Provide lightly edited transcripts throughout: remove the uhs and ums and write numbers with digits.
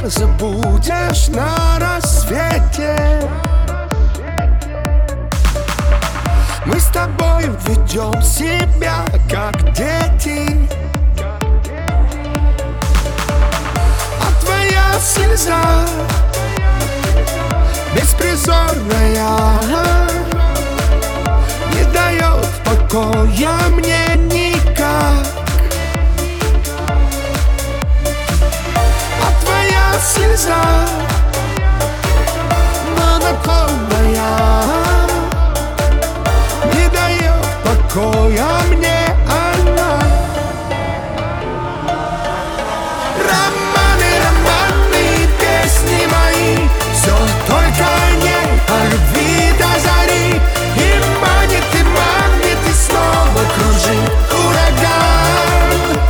забудешь на рассвете. Мы с тобой ведем себя как дети, а твоя слеза беспризорная не дает покоя мне никак. А твоя слеза монотонная не дает покоя мне она. Романы, романы, песни мои, все только не о любви до зари. И манит, и снова кружит ураган.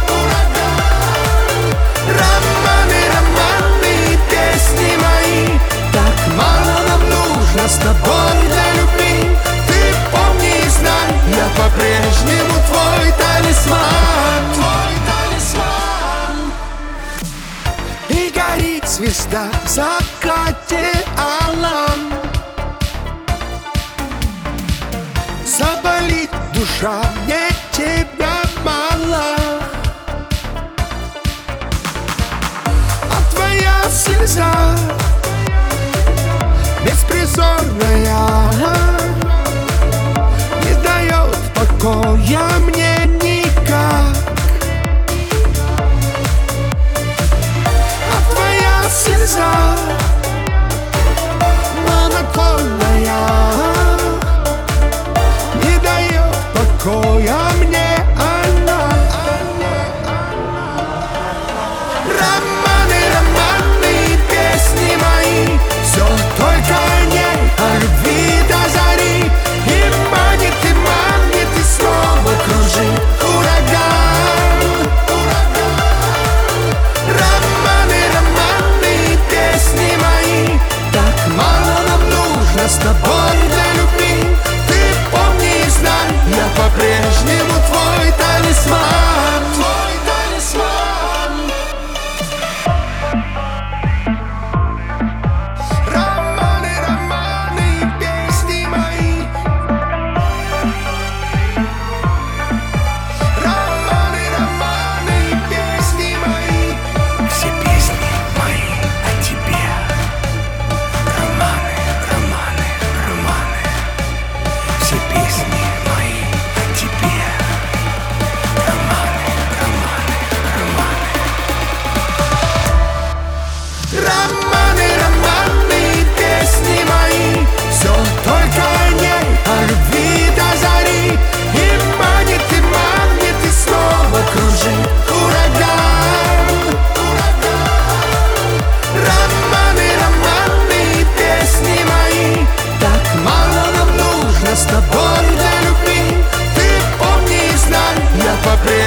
Романы, романы, песни мои, так мало нам нужно с тобой для любви. Ты помни и знай, я по-прежнему твой талисман. И горит звезда в закате алом, заболит душа, мне тебя мало. А твоя слеза беспризорная не дает покоя мне никак. А твоя слеза монотонная не дает покоя мне она. Романы, романы, песни мои, все только не о любви до зари. И манит, и снова кружит ураган. Романы, романы, песни мои, так мало нам нужно с тобой для любви. Ты помни и знай, я по-прежнему твой талисман. Твой талисман. Романы, романы, песни мои. Романы, романы, песни мои. Все песни мои о тебе. Романы, романы, романы. Все песни мои о тебе. Романы, романы, романы. Романы, романы, песни мои, все только не о любви до зари. И манит, и снова кружит ураган. Романы, романы, песни мои, так мало нам нужно с тобой для любви. Ты помни и знай, я по-прежнему